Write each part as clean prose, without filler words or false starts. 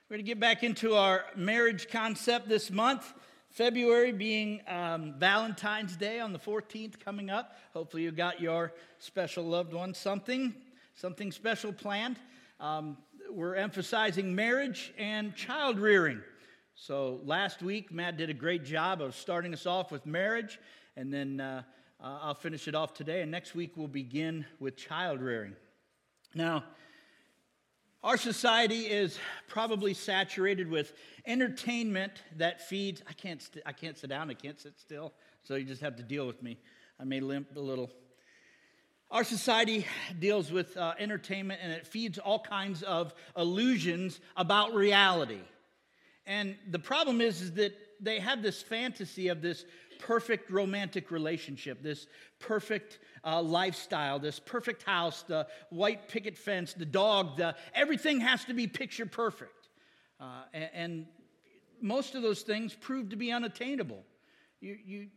We're going to get back into our marriage concept this month. February being Valentine's Day on the 14th coming up. Hopefully you got your special loved one something special planned. We're emphasizing marriage and child rearing. So last week, Matt did a great job of starting us off with marriage, and then I'll finish it off today. And next week, we'll begin with child rearing. Now, our society is probably saturated with entertainment that feeds. I can't sit down. I can't sit still. So you just have to deal with me. I may limp a little. Our society deals with entertainment, and it feeds all kinds of illusions about reality. And the problem is that they have this fantasy of this perfect romantic relationship, this perfect lifestyle, this perfect house, the white picket fence, the dog, everything has to be picture perfect. And most of those things prove to be unattainable. You're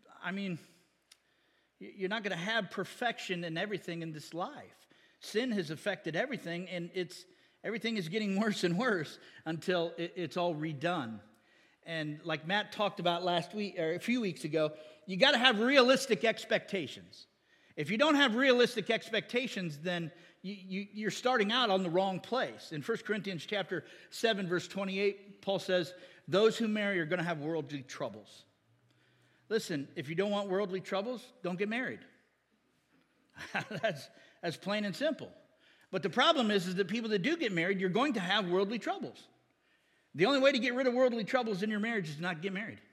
not going to have perfection in everything in this life. Sin has affected everything, and everything is getting worse and worse until it's all redone. And like Matt talked about last week or a few weeks ago, you got to have realistic expectations. If you don't have realistic expectations, then you're starting out on the wrong place. In 1 Corinthians chapter 7, verse 28, Paul says, those who marry are going to have worldly troubles. Listen, if you don't want worldly troubles, don't get married. That's plain and simple. But the problem is that people that do get married, you're going to have worldly troubles. The only way to get rid of worldly troubles in your marriage is not to get married.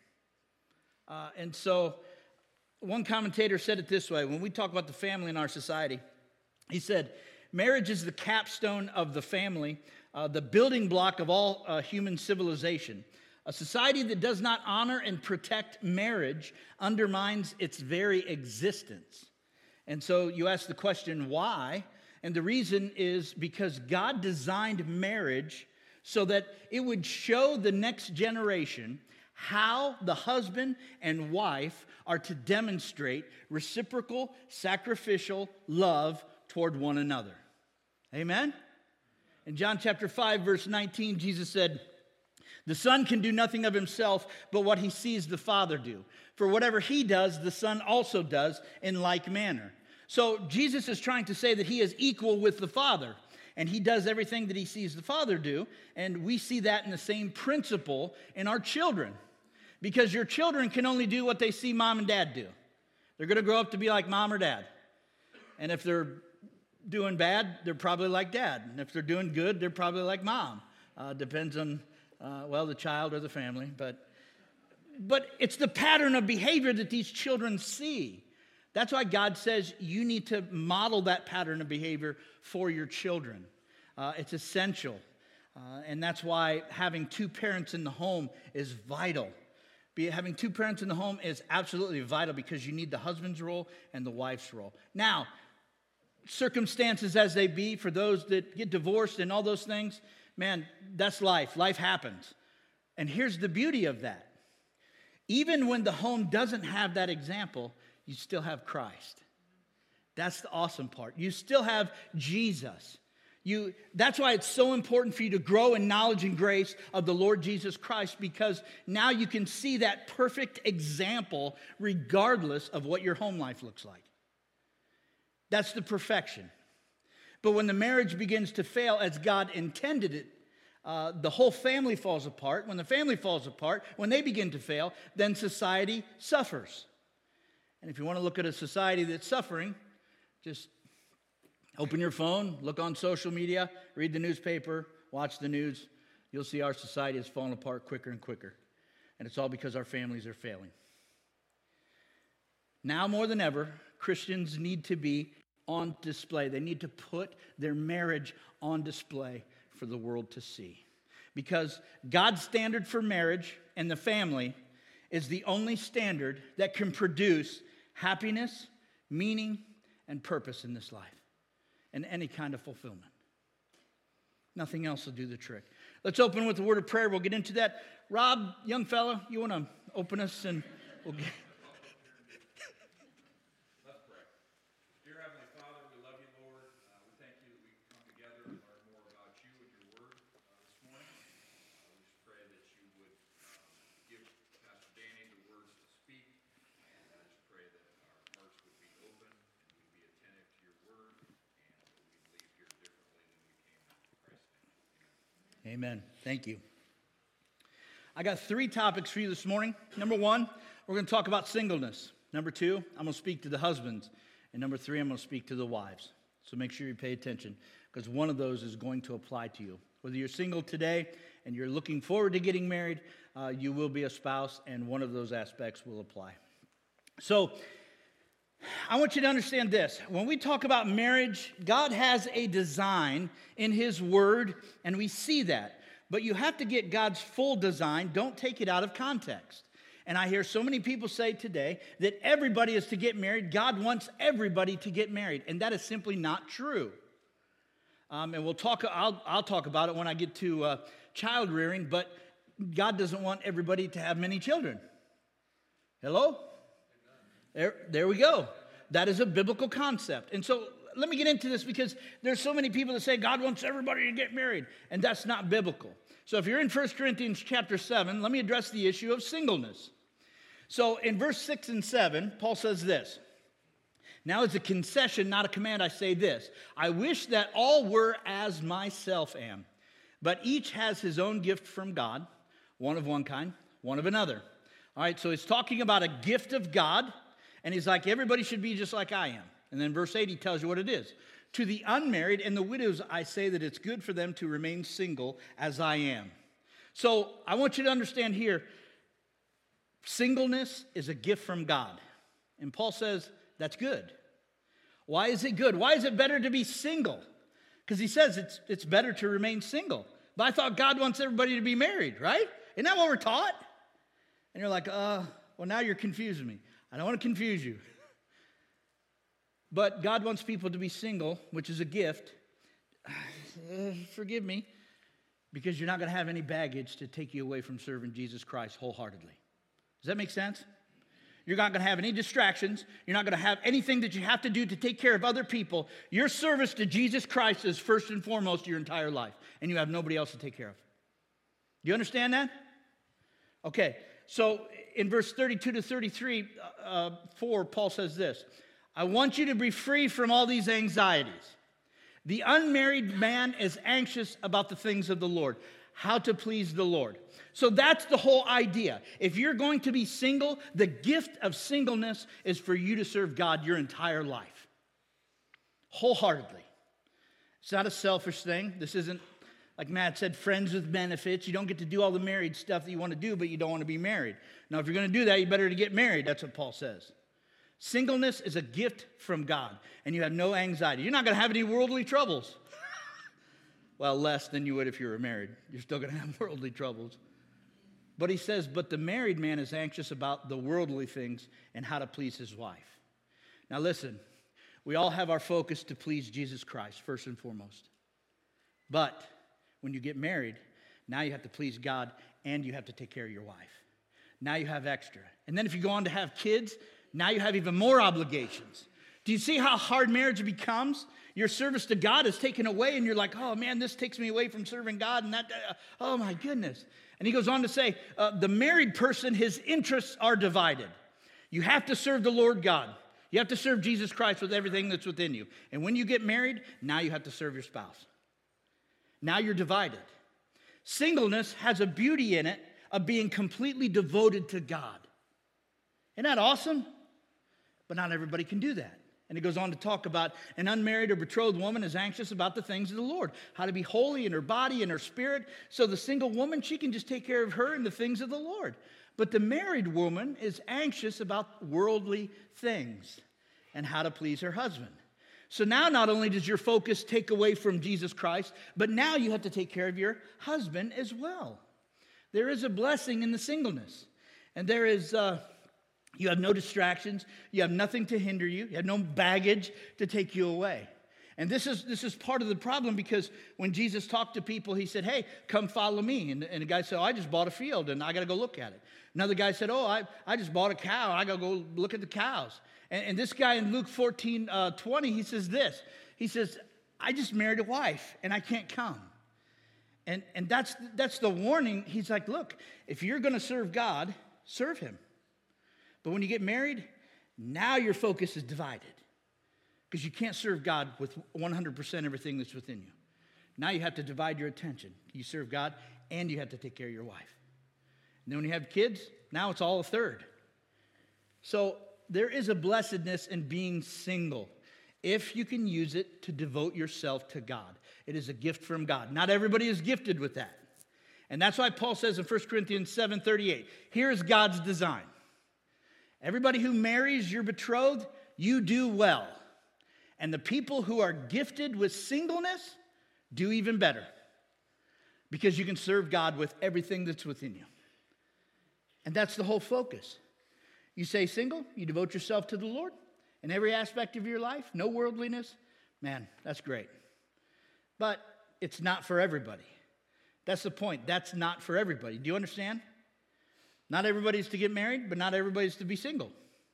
And so one commentator said it this way, when we talk about the family in our society, he said, marriage is the capstone of the family, the building block of all human civilization. A society that does not honor and protect marriage undermines its very existence. And so you ask the question, why? And the reason is because God designed marriage so that it would show the next generation how the husband and wife are to demonstrate reciprocal, sacrificial love toward one another. Amen? In John chapter 5, verse 19, Jesus said, the Son can do nothing of himself but what he sees the Father do. For whatever he does, the Son also does in like manner. So Jesus is trying to say that he is equal with the Father. And he does everything that he sees the Father do. And we see that in the same principle in our children. Because your children can only do what they see mom and dad do. They're going to grow up to be like mom or dad. And if they're doing bad, they're probably like dad. And if they're doing good, they're probably like mom. Depends on, the child or the family. But it's the pattern of behavior that these children see. That's why God says you need to model that pattern of behavior for your children. It's essential. And that's why having two parents in the home is vital. Having two parents in the home is absolutely vital because you need the husband's role and the wife's role. Now, circumstances as they be, for those that get divorced and all those things, man, that's life. Life happens. And here's the beauty of that. Even when the home doesn't have that example, you still have Christ. That's the awesome part. You still have Jesus. That's why it's so important for you to grow in knowledge and grace of the Lord Jesus Christ, because now you can see that perfect example regardless of what your home life looks like. That's the perfection. But when the marriage begins to fail as God intended it, the whole family falls apart. When the family falls apart, when they begin to fail, then society suffers. And if you want to look at a society that's suffering, just open your phone, look on social media, read the newspaper, watch the news. You'll see our society is falling apart quicker and quicker. And it's all because our families are failing. Now more than ever, Christians need to be on display. They need to put their marriage on display for the world to see. Because God's standard for marriage and the family is the only standard that can produce happiness, meaning, and purpose in this life, and any kind of fulfillment. Nothing else will do the trick. Let's open with a word of prayer. We'll get into that. Rob, young fellow, you want to open us and we'll get... Let's pray. Dear Heavenly Father, we love you, Lord. We thank you that we can come together and learn more about you and your word this morning. Amen. Thank you. I got 3 topics for you this morning. Number 1, we're going to talk about singleness. Number 2, I'm going to speak to the husbands. And number 3, I'm going to speak to the wives. So make sure you pay attention, because one of those is going to apply to you. Whether you're single today and you're looking forward to getting married, you will be a spouse, and one of those aspects will apply. So I want you to understand this. When we talk about marriage, God has a design in His Word, and we see that. But you have to get God's full design. Don't take it out of context. And I hear so many people say today that everybody is to get married. God wants everybody to get married, and that is simply not true. And we'll talk. I'll talk about it when I get to child rearing. But God doesn't want everybody to have many children. Hello? There we go. That is a biblical concept. And so let me get into this, because there's so many people that say God wants everybody to get married, and that's not biblical. So if you're in 1 Corinthians chapter 7, let me address the issue of singleness. So in verse 6 and 7, Paul says this. Now as a concession, not a command, I say this. I wish that all were as myself am, but each has his own gift from God, one of one kind, one of another. All right, so he's talking about a gift of God, and he's like, everybody should be just like I am. And then verse 8, he tells you what it is. To the unmarried and the widows, I say that it's good for them to remain single as I am. So I want you to understand here, singleness is a gift from God. And Paul says that's good. Why is it good? Why is it better to be single? Because he says it's better to remain single. But I thought God wants everybody to be married, right? Isn't that what we're taught? And you're like, well, now you're confusing me. I don't want to confuse you. But God wants people to be single, which is a gift. Forgive me, because you're not going to have any baggage to take you away from serving Jesus Christ wholeheartedly. Does that make sense? You're not going to have any distractions. You're not going to have anything that you have to do to take care of other people. Your service to Jesus Christ is first and foremost your entire life, and you have nobody else to take care of. Do you understand that? Okay, so in verse 32 to 33, 4, Paul says this. I want you to be free from all these anxieties. The unmarried man is anxious about the things of the Lord, how to please the Lord. So that's the whole idea. If you're going to be single, the gift of singleness is for you to serve God your entire life, wholeheartedly. It's not a selfish thing. This isn't, like Matt said, friends with benefits. You don't get to do all the married stuff that you want to do, but you don't want to be married. Now, if you're going to do that, you better to get married. That's what Paul says. Singleness is a gift from God, and you have no anxiety. You're not going to have any worldly troubles. Well, less than you would if you were married. You're still going to have worldly troubles. But he says, but the married man is anxious about the worldly things and how to please his wife. Now listen, we all have our focus to please Jesus Christ, first and foremost. But when you get married, now you have to please God, and you have to take care of your wife. Now you have extra. And then if you go on to have kids, now you have even more obligations. Do you see how hard marriage becomes? Your service to God is taken away, and you're like, oh man, this takes me away from serving God, and that, oh my goodness. And he goes on to say, the married person, his interests are divided. You have to serve the Lord God. You have to serve Jesus Christ with everything that's within you. And when you get married, now you have to serve your spouse. Now you're divided. Singleness has a beauty in it of being completely devoted to God. Isn't that awesome? But not everybody can do that. And it goes on to talk about an unmarried or betrothed woman is anxious about the things of the Lord, how to be holy in her body and her spirit. So the single woman, she can just take care of her and the things of the Lord. But the married woman is anxious about worldly things and how to please her husband. So now not only does your focus take away from Jesus Christ, but now you have to take care of your husband as well. There is a blessing in the singleness. And there is... You have no distractions. You have nothing to hinder you. You have no baggage to take you away. And this is part of the problem, because when Jesus talked to people, he said, hey, come follow me. And the guy said, oh, I just bought a field and I got to go look at it. Another guy said, oh, I just bought a cow. I got to go look at the cows. And this guy in Luke 14:20, he says this. He says, I just married a wife and I can't come. And that's the warning. He's like, look, if you're going to serve God, serve him. But when you get married, now your focus is divided, because you can't serve God with 100% everything that's within you. Now you have to divide your attention. You serve God, and you have to take care of your wife. And then when you have kids, now it's all a third. So there is a blessedness in being single if you can use it to devote yourself to God. It is a gift from God. Not everybody is gifted with that. And that's why Paul says in 1 Corinthians 7:38, here is God's design. Everybody who marries your betrothed, you do well. And the people who are gifted with singleness do even better, because you can serve God with everything that's within you. And that's the whole focus. You say single, you devote yourself to the Lord in every aspect of your life, no worldliness. Man, that's great. But it's not for everybody. That's the point. That's not for everybody. Do you understand? Not everybody's to get married, but not everybody's to be single.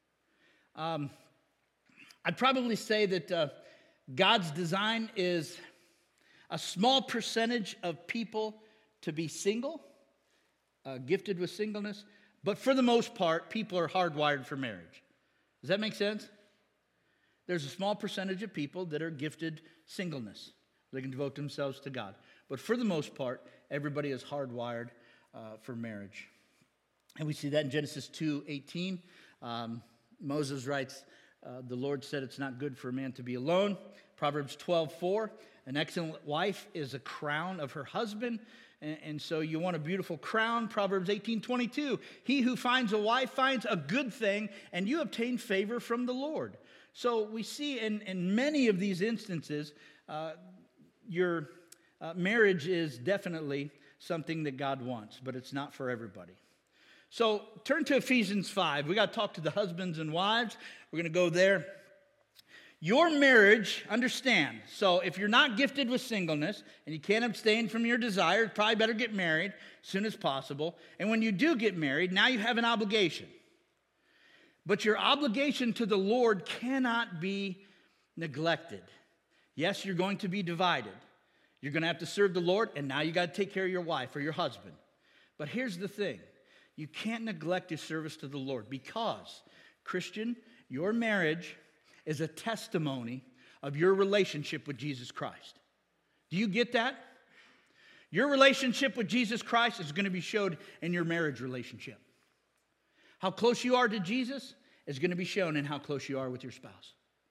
I'd probably say that God's design is a small percentage of people to be single, gifted with singleness, but for the most part, people are hardwired for marriage. Does that make sense? There's a small percentage of people that are gifted singleness. They can devote themselves to God. But for the most part, everybody is hardwired for marriage. And we see that in Genesis 2:18. Moses writes, the Lord said it's not good for a man to be alone. Proverbs 12:4, an excellent wife is a crown of her husband. And so you want a beautiful crown. Proverbs 18:22, he who finds a wife finds a good thing, and you obtain favor from the Lord. So we see in many of these instances, your marriage is definitely something that God wants, but it's not for everybody. So turn to Ephesians 5. We got to talk to the husbands and wives. We're going to go there. Your marriage, understand, so if you're not gifted with singleness and you can't abstain from your desire, probably better get married as soon as possible. And when you do get married, now you have an obligation. But your obligation to the Lord cannot be neglected. Yes, you're going to be divided. You're going to have to serve the Lord, and now you got to take care of your wife or your husband. But here's the thing. You can't neglect your service to the Lord because, Christian, your marriage is a testimony of your relationship with Jesus Christ. Do you get that? Your relationship with Jesus Christ is going to be shown in your marriage relationship. How close you are to Jesus is going to be shown in how close you are with your spouse.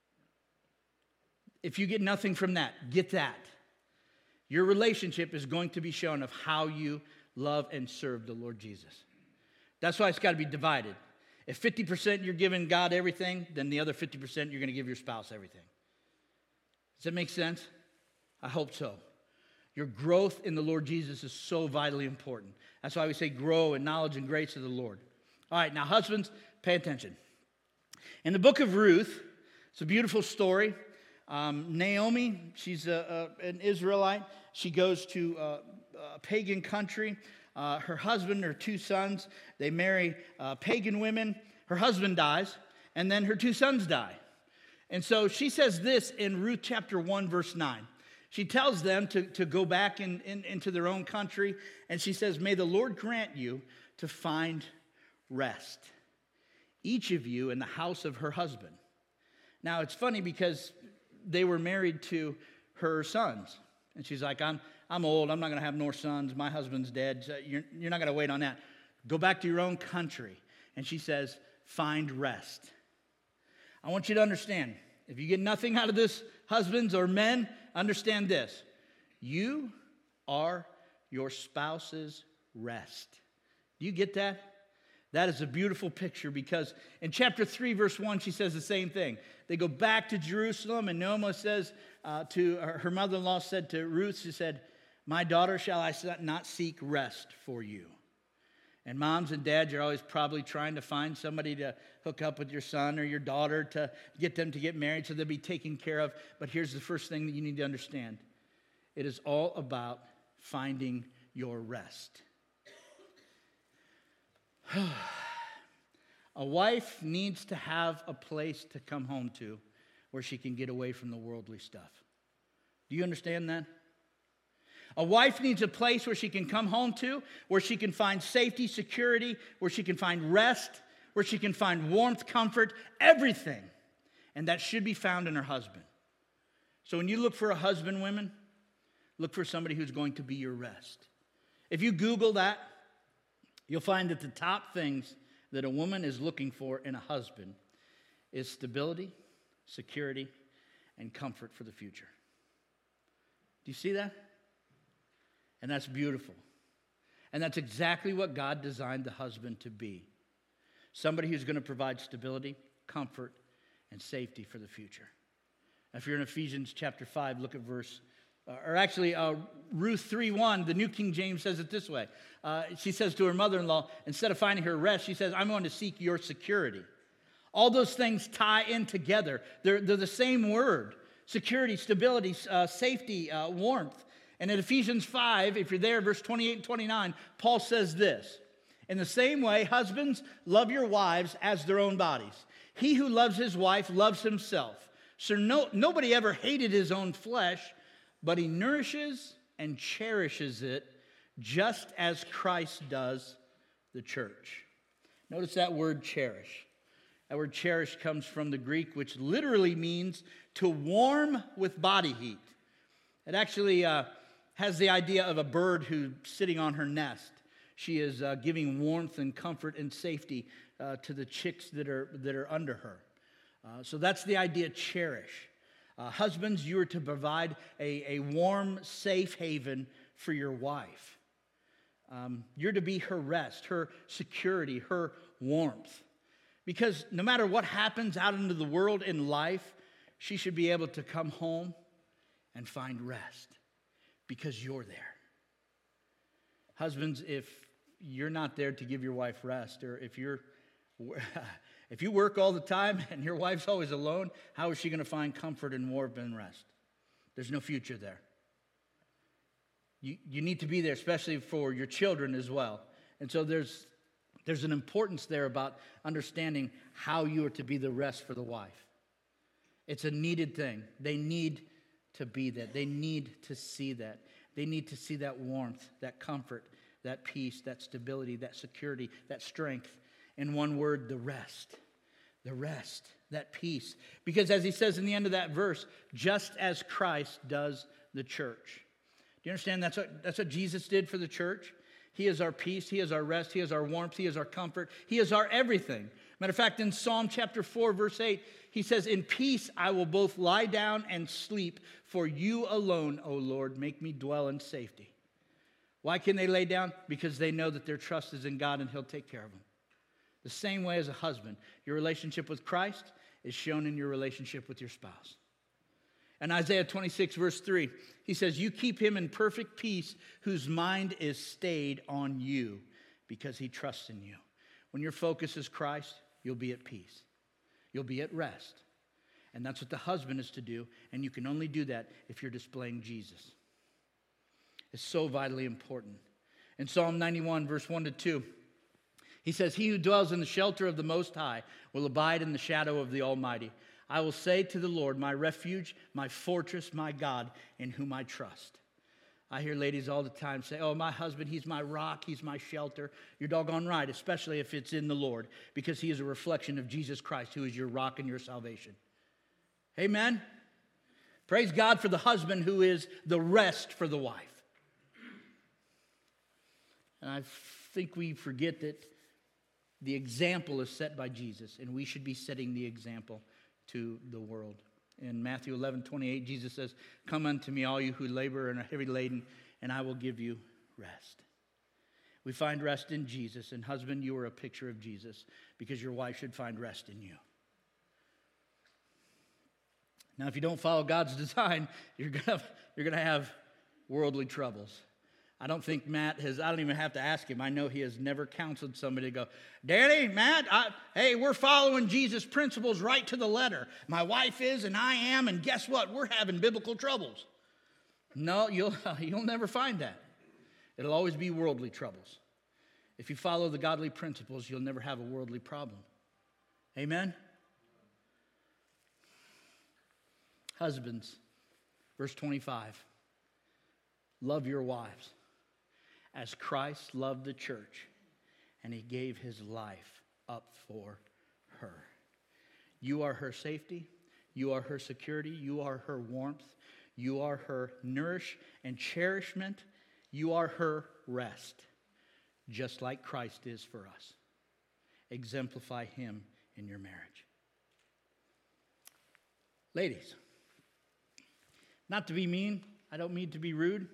If you get nothing from that, get that. Your relationship is going to be shown of how you love and serve the Lord Jesus. That's why it's got to be divided. If 50% you're giving God everything, then the other 50% you're going to give your spouse everything. Does that make sense? I hope so. Your growth in the Lord Jesus is so vitally important. That's why we say grow in knowledge and grace of the Lord. All right, now husbands, pay attention. In the book of Ruth, it's a beautiful story. Naomi, she's an Israelite. She goes to a pagan country. Her husband, her two sons, they marry pagan women. Her husband dies, and then her two sons die. And so she says this in Ruth chapter 1, verse 9. She tells them to go back into their own country, and she says, may the Lord grant you to find rest, each of you in the house of her husband. Now, it's funny because they were married to her sons. And she's like, I'm old. I'm not going to have more sons. My husband's dead. So you're not going to wait on that. Go back to your own country. And she says, find rest. I want you to understand, if you get nothing out of this, husbands or men, understand this. You are your spouse's rest. Do you get that? That is a beautiful picture because in chapter 3, verse 1, she says the same thing. They go back to Jerusalem, and Naomi says to her mother-in-law said to Ruth, she said, my daughter, shall I not seek rest for you? And moms and dads, you're always probably trying to find somebody to hook up with your son or your daughter to get them to get married so they'll be taken care of. But here's the first thing that you need to understand. It is all about finding your rest. A wife needs to have a place to come home to where she can get away from the worldly stuff. Do you understand that? A wife needs a place where she can come home to, where she can find safety, security, where she can find rest, where she can find warmth, comfort, everything. And that should be found in her husband. So when you look for a husband, women, Look for somebody who's going to be your rest. If you Google that, you'll find that the top things that a woman is looking for in a husband is stability, security, and comfort for the future. Do you see that? And that's beautiful. And that's exactly what God designed the husband to be. Somebody who's going to provide stability, comfort, and safety for the future. If you're in Ephesians chapter 5, look at verse, Ruth 3:1, the New King James says it this way. She says to her mother-in-law, instead of finding her rest, she says, I'm going to seek your security. All those things tie in together. They're the same word. Security, stability, safety, warmth. And in Ephesians 5, if you're there, verse 28 and 29, Paul says this. In the same way, husbands, love your wives as their own bodies. He who loves his wife loves himself. So nobody ever hated his own flesh, but he nourishes and cherishes it just as Christ does the church. Notice that word cherish. That word cherish comes from the Greek, which literally means to warm with body heat. It actually has the idea of a bird who's sitting on her nest. She is giving warmth and comfort and safety to the chicks that are under her. So that's the idea, cherish. Husbands, you are to provide a warm, safe haven for your wife. You're to be her rest, her security, her warmth. Because no matter what happens out into the world in life, she should be able to come home and find rest because you're there. Husbands, if you're not there to give your wife rest, or if you work all the time and your wife's always alone, how is she going to find comfort and warmth and rest? There's no future there. You need to be there, especially for your children as well. And so there's an importance there about understanding how you are to be the rest for the wife. It's a needed thing. They need to be that. They need to see that. They need to see that warmth, that comfort, that peace, that stability, that security, that strength. In one word, the rest. The rest, that peace. Because as he says in the end of that verse, just as Christ does the church. Do you understand that's what Jesus did for the church? He is our peace, He is our rest, He is our warmth, He is our comfort, He is our everything. Matter of fact, in Psalm chapter 4, verse 8, He says, in peace I will both lie down and sleep, for you alone, O Lord, make me dwell in safety. Why can they lay down? Because they know that their trust is in God and He'll take care of them. The same way as a husband, your relationship with Christ is shown in your relationship with your spouse. In Isaiah 26, verse 3, he says, you keep him in perfect peace whose mind is stayed on you because he trusts in you. When your focus is Christ, you'll be at peace. You'll be at rest. And that's what the husband is to do, and you can only do that if you're displaying Jesus. It's so vitally important. In Psalm 91, verse 1 to 2, he says, he who dwells in the shelter of the Most High will abide in the shadow of the Almighty. I will say to the Lord, my refuge, my fortress, my God, in whom I trust. I hear ladies all the time say, oh, my husband, he's my rock, he's my shelter. You're doggone right, especially if it's in the Lord, because he is a reflection of Jesus Christ, who is your rock and your salvation. Amen? Praise God for the husband who is the rest for the wife. And I think we forget that the example is set by Jesus, and we should be setting the example to the world. In Matthew 11:28, Jesus says, come unto me, all you who labor and are heavy laden, and I will give you rest. We find rest in Jesus, and husband, you are a picture of Jesus, because your wife should find rest in you. Now, if you don't follow God's design, you're gonna have worldly troubles. I don't think Matt has, I don't even have to ask him. I know he has never counseled somebody to go, Danny, Matt, hey, we're following Jesus' principles right to the letter. My wife is and I am, and guess what? We're having biblical troubles. No, you'll never find that. It'll always be worldly troubles. If you follow the godly principles, you'll never have a worldly problem. Amen? Husbands, verse 25, love your wives as Christ loved the church, and he gave his life up for her. You are her safety. You are her security. You are her warmth. You are her nourish and cherishment. You are her rest, just like Christ is for us. Exemplify him in your marriage. Ladies, not to be mean, I don't mean to be rude,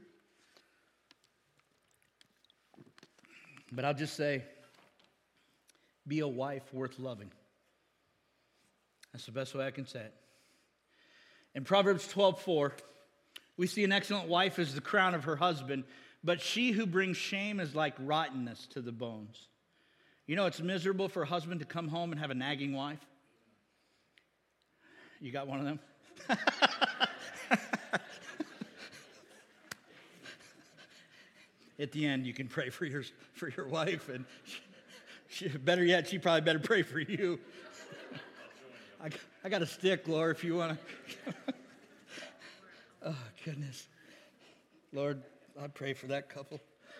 but I'll just say, be a wife worth loving. That's the best way I can say it. In Proverbs 12:4, we see an excellent wife as the crown of her husband, but she who brings shame is like rottenness to the bones. You know, it's miserable for a husband to come home and have a nagging wife. You got one of them? At the end, you can pray for your wife, and better yet, she probably better pray for you. I got a stick, Lord, if you want to. Oh, goodness. Lord, I pray for that couple.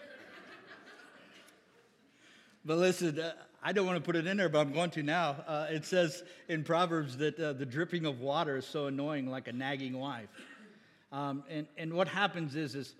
But listen, I don't want to put it in there, but I'm going to now. It says in Proverbs that the dripping of water is so annoying, like a nagging wife. And what happens is,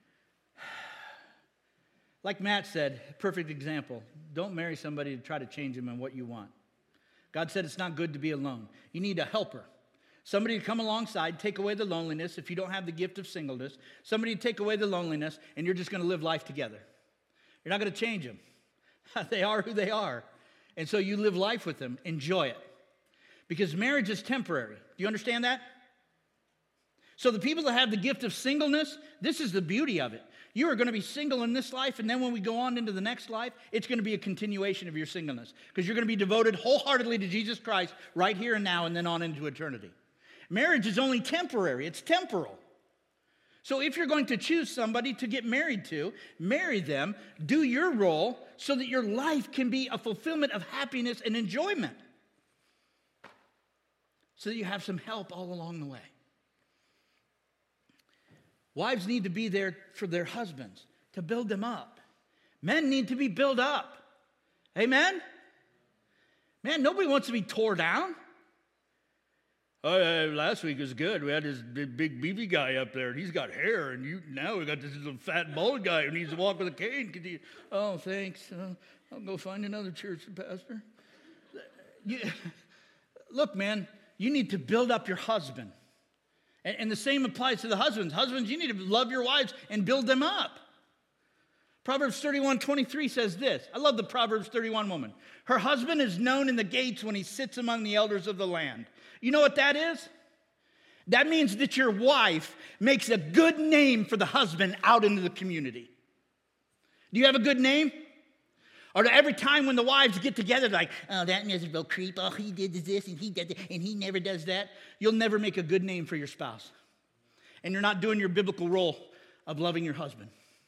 like Matt said, perfect example. Don't marry somebody to try to change them in what you want. God said it's not good to be alone. You need a helper. Somebody to come alongside, take away the loneliness if you don't have the gift of singleness. Somebody to take away the loneliness, and you're just going to live life together. You're not going to change them. They are who they are. And so you live life with them. Enjoy it. Because marriage is temporary. Do you understand that? So the people that have the gift of singleness, this is the beauty of it. You are going to be single in this life, and then when we go on into the next life, it's going to be a continuation of your singleness. Because you're going to be devoted wholeheartedly to Jesus Christ right here and now, and then on into eternity. Marriage is only temporary. It's temporal. So if you're going to choose somebody to get married to, marry them, do your role so that your life can be a fulfillment of happiness and enjoyment. So that you have some help all along the way. Wives need to be there for their husbands, to build them up. Men need to be built up. Amen? Man, nobody wants to be tore down. Oh, last week was good. We had this big beefy guy up there, and he's got hair, and now we got this little fat bald guy who needs to walk with a cane. Oh, thanks. I'll go find another church, Pastor. Look, man, you need to build up your husband. And the same applies to the husbands. Husbands, you need to love your wives and build them up. Proverbs 31:23 says this. I love the Proverbs 31 woman. Her husband is known in the gates when he sits among the elders of the land. You know what that is? That means that your wife makes a good name for the husband out into the community. Do you have a good name? Or every time when the wives get together, like, oh, that miserable creep, oh, he did this and he did that, and he never does that. You'll never make a good name for your spouse. And you're not doing your biblical role of loving your husband.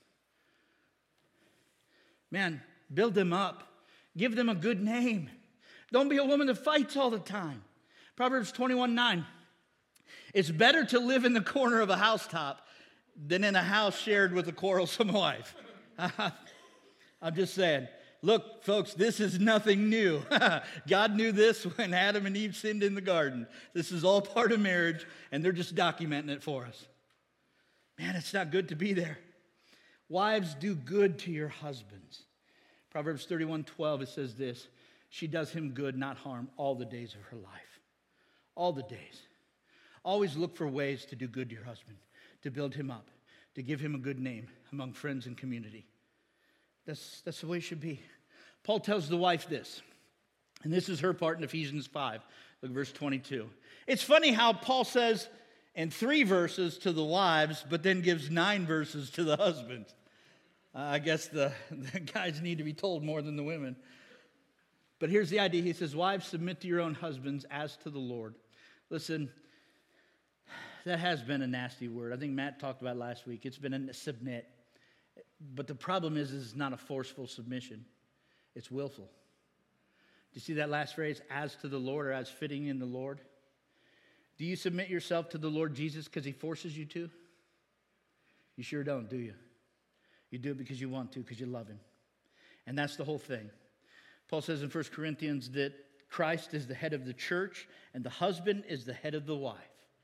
Man, build them up. Give them a good name. Don't be a woman that fights all the time. Proverbs 21:9. It's better to live in the corner of a housetop than in a house shared with a quarrelsome wife. I'm just saying. Look, folks, this is nothing new. God knew this when Adam and Eve sinned in the garden. This is all part of marriage, and they're just documenting it for us. Man, it's not good to be there. Wives, do good to your husbands. Proverbs 31:12, it says this. She does him good, not harm, all the days of her life. All the days. Always look for ways to do good to your husband, to build him up, to give him a good name among friends and community. That's the way it should be. Paul tells the wife this, and this is her part in Ephesians 5. Look at verse 22. It's funny how Paul says in 3 verses to the wives, but then gives 9 verses to the husbands. I guess the guys need to be told more than the women. But here's the idea. He says, wives, submit to your own husbands as to the Lord. Listen, that has been a nasty word. I think Matt talked about it last week. It's been a submit. But the problem is it's not a forceful submission. It's willful. Do you see that last phrase, as to the Lord, or as fitting in the Lord? Do you submit yourself to the Lord Jesus because he forces you to? You sure don't, do you? You do it because you want to, because you love him. And that's the whole thing. Paul says in 1 Corinthians that Christ is the head of the church and the husband is the head of the wife.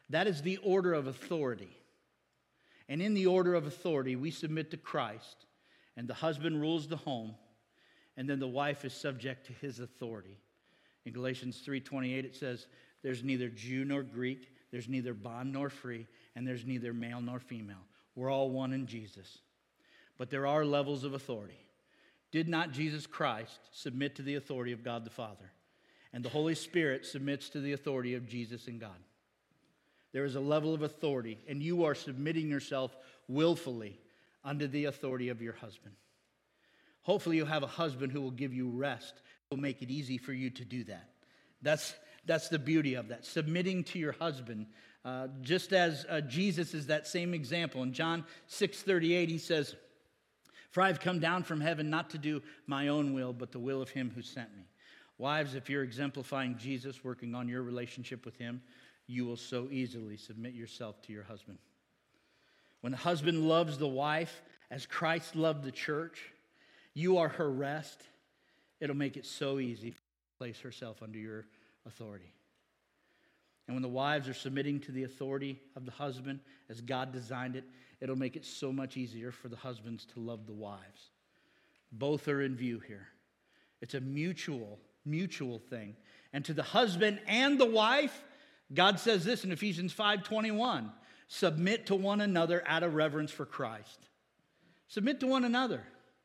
That is the order of authority. And in the order of authority, we submit to Christ, and the husband rules the home, and then the wife is subject to his authority. In Galatians 3:28, it says, there's neither Jew nor Greek, there's neither bond nor free, and there's neither male nor female. We're all one in Jesus. But there are levels of authority. Did not Jesus Christ submit to the authority of God the Father? And the Holy Spirit submits to the authority of Jesus and God. There is a level of authority, and you are submitting yourself willfully under the authority of your husband. Hopefully you'll have a husband who will give you rest, who will make it easy for you to do that. That's the beauty of that, submitting to your husband. Just as Jesus is that same example. In John 6:38, he says, for I've come down from heaven not to do my own will, but the will of him who sent me. Wives, if you're exemplifying Jesus, working on your relationship with him, you will so easily submit yourself to your husband. When the husband loves the wife as Christ loved the church, you are her rest. It'll make it so easy to place herself under your authority. And when the wives are submitting to the authority of the husband as God designed it, it'll make it so much easier for the husbands to love the wives. Both are in view here. It's a mutual thing. And to the husband and the wife, God says this in Ephesians 5:21, submit to one another out of reverence for Christ. Submit to one another.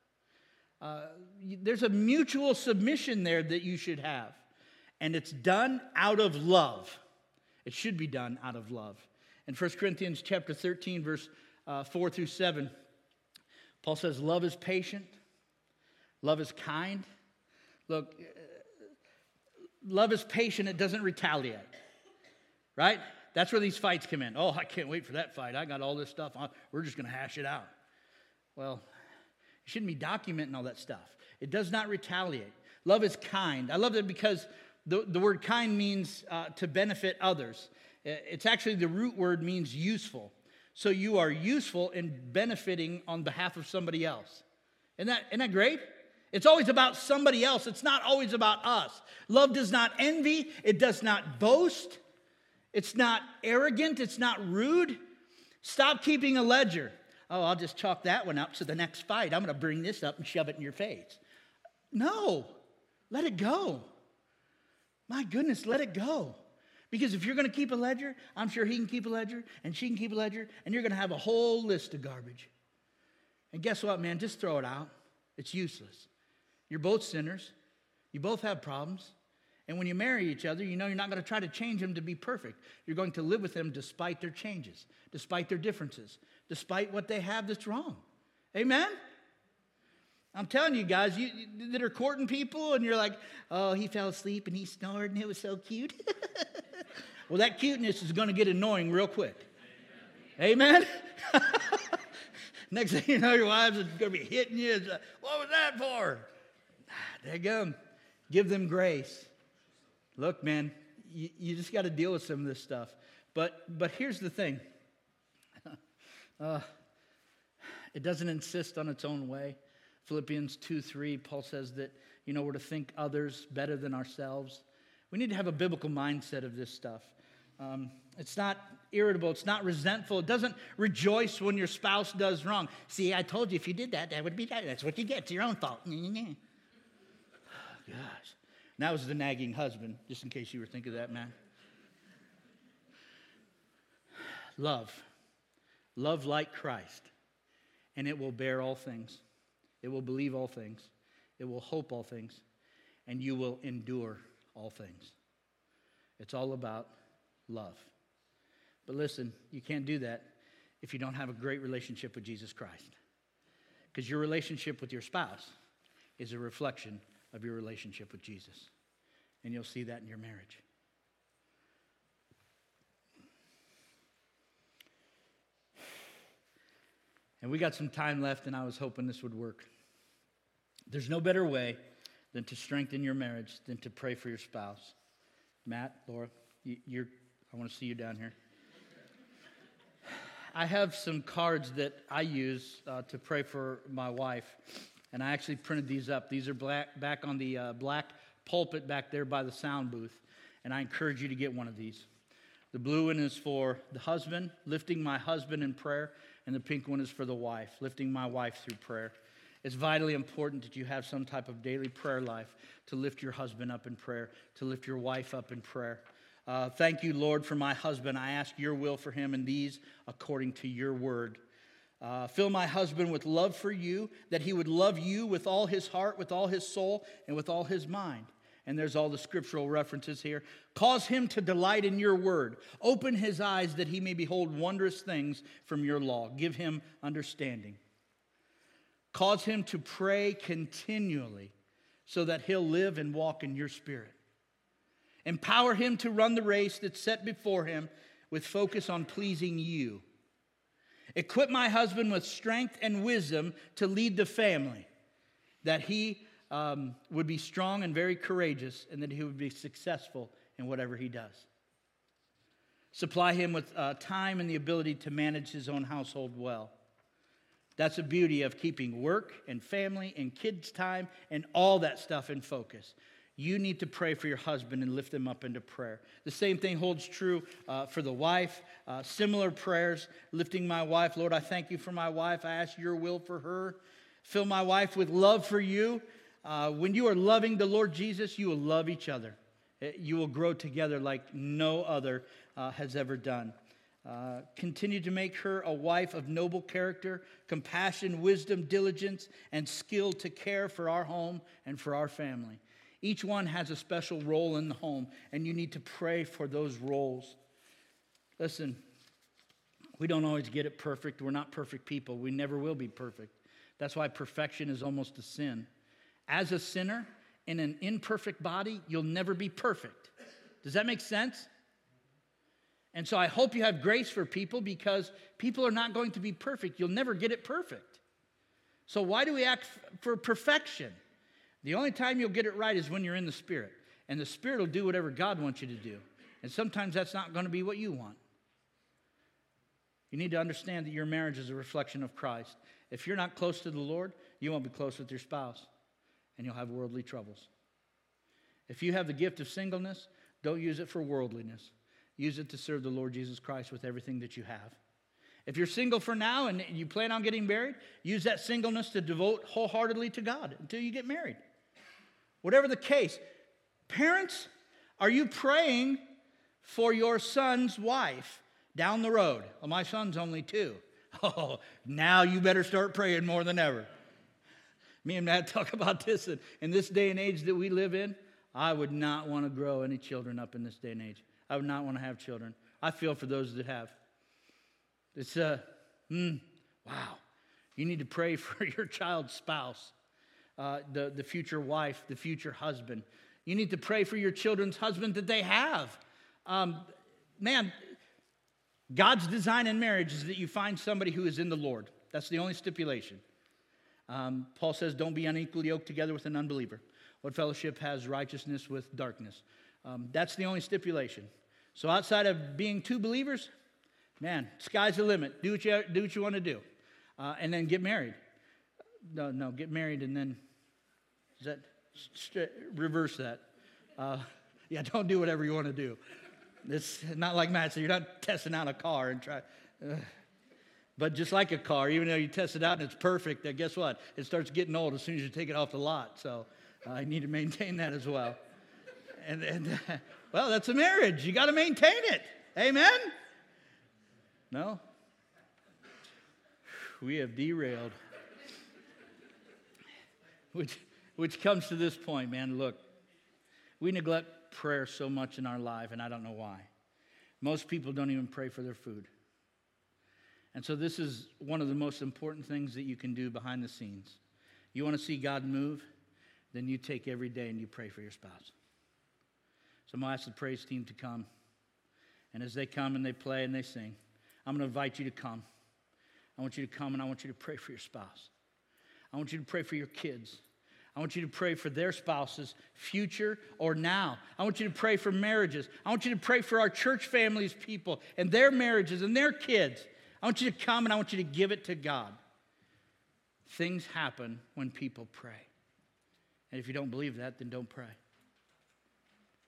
There's a mutual submission there that you should have. And it's done out of love. It should be done out of love. In 1 Corinthians chapter 13, verse 4 through 7, Paul says, love is patient. Love is kind. Look, love is patient. It doesn't retaliate. Right? That's where these fights come in. Oh, I can't wait for that fight. I got all this stuff. We're just going to hash it out. Well, you shouldn't be documenting all that stuff. It does not retaliate. Love is kind. I love that because the word kind means to benefit others. It's actually, the root word means useful. So you are useful in benefiting on behalf of somebody else. Isn't that great? It's always about somebody else. It's not always about us. Love does not envy. It does not boast. It's not arrogant. It's not rude. Stop keeping a ledger. Oh, I'll just chalk that one up to the next fight. I'm going to bring this up and shove it in your face. No. Let it go. My goodness, let it go. Because if you're going to keep a ledger, I'm sure he can keep a ledger, and she can keep a ledger, and you're going to have a whole list of garbage. And guess what, man? Just throw it out. It's useless. You're both sinners. You both have problems. And when you marry each other, you know you're not going to try to change them to be perfect. You're going to live with them despite their changes, despite their differences, despite what they have that's wrong. Amen? I'm telling you guys, you that are courting people, and you're like, oh, he fell asleep and he snored and it was so cute. Well, that cuteness is going to get annoying real quick. Amen? Next thing you know, your wives are going to be hitting you. Like, what was that for? There you go. Give them grace. Look, man, you just got to deal with some of this stuff. But here's the thing. It doesn't insist on its own way. Philippians 2:3, Paul says that, we're to think others better than ourselves. We need to have a biblical mindset of this stuff. It's not irritable. It's not resentful. It doesn't rejoice when your spouse does wrong. See, I told you if you did that, that would be that. That's what you get. It's your own fault. Oh, gosh. And that was the nagging husband, just in case you were thinking of that, man. Love. Love like Christ. And it will bear all things. It will believe all things. It will hope all things. And you will endure all things. It's all about love. But listen, you can't do that if you don't have a great relationship with Jesus Christ. Because your relationship with your spouse is a reflection of your relationship with Jesus. And you'll see that in your marriage. And we got some time left, and I was hoping this would work. There's no better way than to strengthen your marriage than to pray for your spouse. Matt, Laura, I want to see you down here. I have some cards that I use to pray for my wife, and I actually printed these up. These are back on the black pulpit back there by the sound booth, and I encourage you to get one of these. The blue one is for the husband, lifting my husband in prayer, and the pink one is for the wife, lifting my wife through prayer. It's vitally important that you have some type of daily prayer life to lift your husband up in prayer, to lift your wife up in prayer. Thank you, Lord, for my husband. I ask your will for him and these according to your word. Fill my husband with love for you, that he would love you with all his heart, with all his soul, and with all his mind. And there's all the scriptural references here. Cause him to delight in your word. Open his eyes that he may behold wondrous things from your law. Give him understanding. Cause him to pray continually so that he'll live and walk in your spirit. Empower him to run the race that's set before him with focus on pleasing you. Equip my husband with strength and wisdom to lead the family, that he would be strong and very courageous, and that he would be successful in whatever he does. Supply him with time and the ability to manage his own household well. That's the beauty of keeping work and family and kids' time and all that stuff in focus. You need to pray for your husband and lift them up into prayer. The same thing holds true for the wife. Similar prayers, lifting my wife. Lord, I thank you for my wife. I ask your will for her. Fill my wife with love for you. When you are loving the Lord Jesus, you will love each other. You will grow together like no other has ever done. Continue to make her a wife of noble character, compassion, wisdom, diligence, and skill to care for our home and for our family. Each one has a special role in the home, and you need to pray for those roles. Listen, we don't always get it perfect. We're not perfect people. We never will be perfect. That's why perfection is almost a sin. As a sinner in an imperfect body, you'll never be perfect. Does that make sense? And so I hope you have grace for people, because people are not going to be perfect. You'll never get it perfect. So why do we act for perfection? The only time you'll get it right is when you're in the Spirit. And the Spirit will do whatever God wants you to do. And sometimes that's not going to be what you want. You need to understand that your marriage is a reflection of Christ. If you're not close to the Lord, you won't be close with your spouse. And you'll have worldly troubles. If you have the gift of singleness, don't use it for worldliness. Use it to serve the Lord Jesus Christ with everything that you have. If you're single for now and you plan on getting married, use that singleness to devote wholeheartedly to God until you get married. Whatever the case, parents, are you praying for your son's wife down the road? Well, my son's only 2. Oh, now you better start praying more than ever. Me and Matt talk about this. In this day and age that we live in, I would not want to grow any children up in this day and age. I would not want to have children. I feel for those that have. It's wow. You need to pray for your child's spouse, the future wife, the future husband. You need to pray for your children's husband that they have. Man, God's design in marriage is that you find somebody who is in the Lord. That's the only stipulation. Paul says, don't be unequally yoked together with an unbeliever. What fellowship has righteousness with darkness? That's the only stipulation. So outside of being 2 believers, man, sky's the limit. Do what you want to do. And then get married. No, get married and then, reverse that. Don't do whatever you want to do. It's not like Matt said, you're not testing out a car and try. But just like a car, even though you test it out and it's perfect, guess what? It starts getting old as soon as you take it off the lot. So I need to maintain that as well. And well, that's a marriage. You got to maintain it. Amen? No? We have derailed. Which comes to this point, man. Look, we neglect prayer so much in our life, and I don't know why. Most people don't even pray for their food. And so this is one of the most important things that you can do behind the scenes. You want to see God move? Then you take every day and you pray for your spouse. So I'm going to ask the praise team to come. And as they come and they play and they sing, I'm going to invite you to come. I want you to come and I want you to pray for your spouse. I want you to pray for your kids. I want you to pray for their spouses, future or now. I want you to pray for marriages. I want you to pray for our church families, people, and their marriages and their kids. I want you to come and I want you to give it to God. Things happen when people pray. And if you don't believe that, then don't pray.